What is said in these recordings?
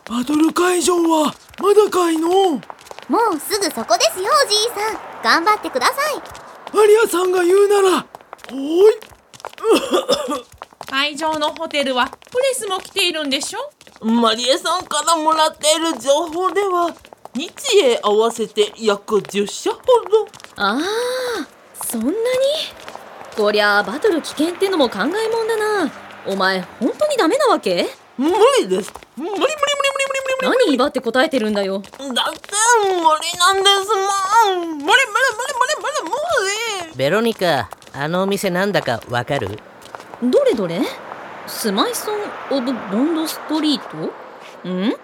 バトル会場はまだかいの？ もうすぐそこですよ、おじいさん。頑張ってください。 マリアさんが言うなら、ほーい。 会場のホテルはプレスも来ているんでしょ？ マリエさんからもらっている情報では、日英合わせて約10社ほど。 ああ、そんなに？こりゃバトル危険ってのも考えもんだな。お前本当にダメなわけ？ 無理です。無理。 何威張って答えてるんだよ。 だって無理なんですもん。無理。 ベロニカ、あのお店なんだかわかる？ どれどれ？スマイソン・オブ・ボンド・ストリート？ん？ あれがスマイソン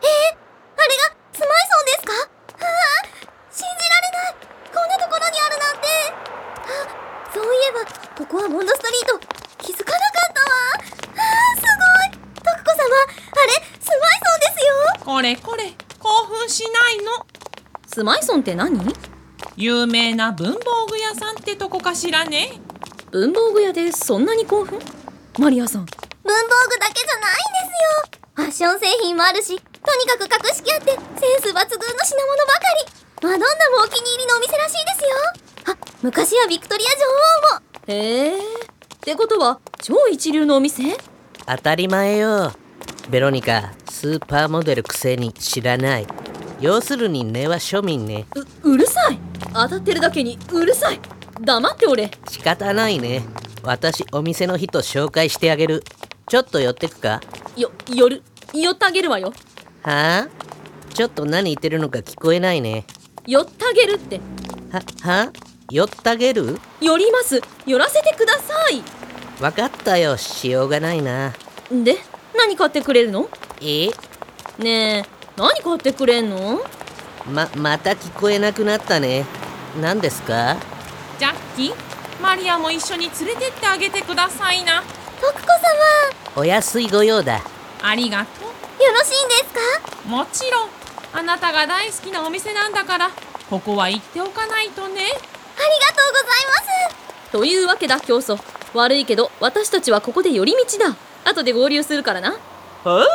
ですか？信じられない。こんなところにあるなんて。そういえばここはボンドストリート。気づかなかったわ。すごい。徳子様、あれスマイソンですよ。 これ興奮しないの？ スマイソンって何？ 有名な文房具屋さんってとこかしらね。 文房具屋でそんなに興奮？マリアさん、 文房具だけじゃないんですよ。ファッション製品もあるし、とにかく格式あってセンス抜群の品物ばかり。マドンナもお気に入りのお店らしいですよ。昔はビクトリア女王も。 へえ、ってことは超一流のお店？ 当たり前よ。ベロニカ、スーパーモデルくせに知らない。要するに根は庶民ね。 うるさい。当たってるだけにうるさい。黙っておれ。 仕方ないね。私お店の人紹介してあげる。ちょっと寄ってくか？ 寄ってあげるわよ。 はあ？ちょっと何言ってるのか聞こえないね。 寄ってあげるって。 寄ってあげる？ 寄ります。寄らせてください。 わかったよ、しようがないな。 で、何買ってくれるの？ ねえ、何買ってくれんの？ また聞こえなくなったね。何ですか？ ジャッキー、マリアも一緒に連れてってあげてくださいな。 徳子様、 お安いご用だ。 ありがとよろしいんですか？ う。もちろん、あなたが大好きなお店なんだから、ここは行っておかないとね。 ありがとうございます。 というわけだ、教祖。悪いけど私たちはここで寄り道だ。後で合流するからな。 はい。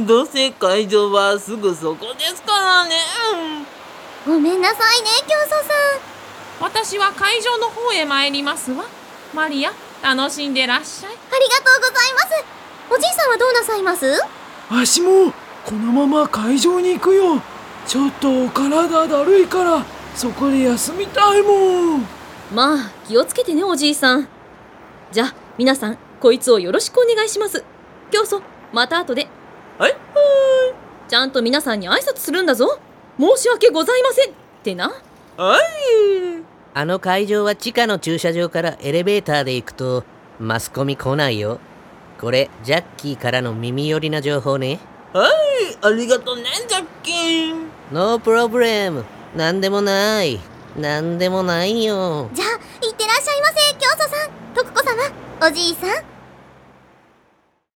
どうせ会場はすぐそこですからね。 ごめんなさいね、教祖さん。 私は会場の方へ参りますわ。マリア、楽しんでらっしゃい。 ありがとうございます。おじいさんはどうなさいます？ わしもこのまま会場に行くよ。ちょっと体だるいからそこで休みたいもん。 まあ気をつけてね、おじいさん。じゃあ皆さん、こいつをよろしくお願いします。教祖、また後で。 はい。 ちゃんと皆さんに挨拶するんだぞ。申し訳ございませんってな。 はい。 あの会場は地下の駐車場からエレベーターで行くとマスコミ来ないよ。これジャッキーからの耳寄りな情報ね。 はい。ありがとうね、ジャッキー。 ノープロブレム。なんでもないよ。 じゃあ、いってらっしゃいませ、教祖さん、徳子様、おじいさん。